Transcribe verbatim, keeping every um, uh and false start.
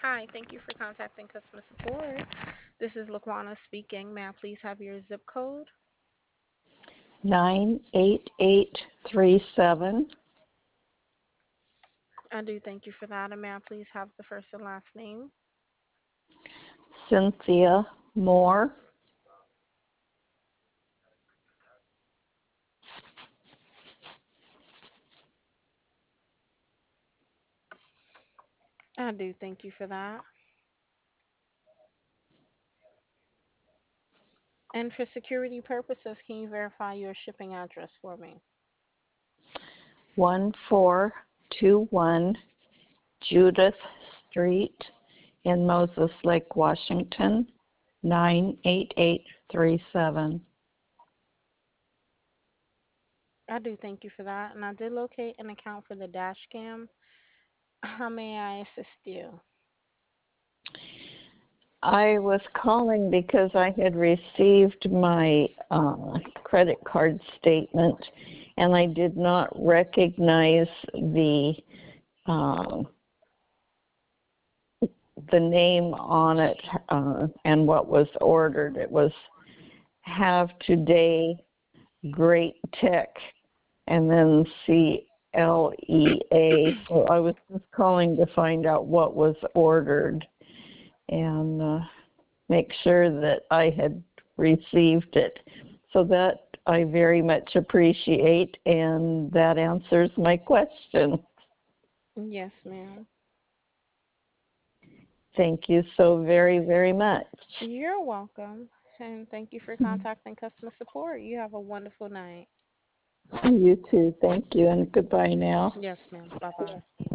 Hi, thank you for contacting customer support. This is Laquana speaking. May I please have your zip code? nine eight eight three seven. I do thank you for that. And may I please have the first and last name? Cynthia Moore. I do thank you for that. And for security purposes, can you verify your shipping address for me? one four two one Judith Street in Moses Lake, Washington, nine eight eight three seven. I do thank you for that. And I did locate an account for the dash cam. How may I assist you? I was calling because I had received my uh, credit card statement and I did not recognize the uh, the name on it uh, and what was ordered. It was have today great tech and then C L E A. So I was just calling to find out what was ordered and uh, make sure that I had received it. So that I very much appreciate, and that answers my question. Yes, ma'am. Thank you so very, very much. You're welcome. And thank you for contacting customer support. You have a wonderful night. You too. Thank you, and goodbye now. Yes, ma'am. Bye bye.